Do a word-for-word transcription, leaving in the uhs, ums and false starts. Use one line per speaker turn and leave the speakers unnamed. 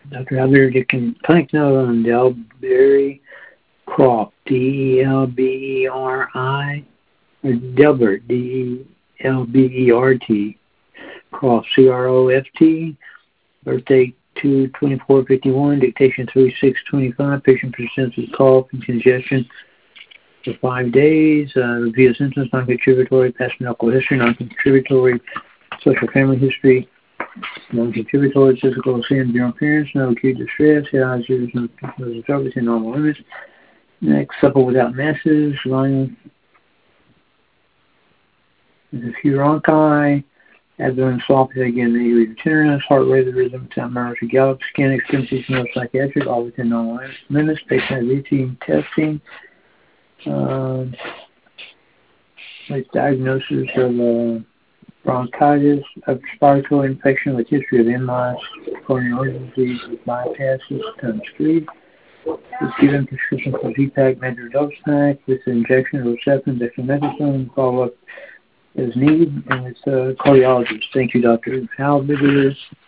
Doctor Albert, you can clinic note on Delberry Croft, D E L B E R I, or Delbert, D E L B E R T, Croft, C R O F T, birthday two twenty-four fifty-one, dictation three six twenty-five, patient presents with cough and congestion for five days, uh, review of symptoms, non-contributory, past medical history, non-contributory, social family history, non-contributory, physical sin, general appearance, no acute distress, head eyes, ears, no troubles in normal limits. Next, supple without masses, lung, there's a few bronchi, abdomen soft, again, the tenderness, heart rate, rhythm, time, murmurs, gallop, skin, extremities, no psychiatric, all within normal limits. Patient has routine testing, uh, with diagnosis of uh, bronchitis, respiratory infection with history of M I S, coronary disease with bypasses, tongue street. Is given prescription for Z-Pak major dose snack with injection of Herceptin, dexamethasone, follow-up as needed, and it's a cardiologist. Thank you, Doctor How big it is?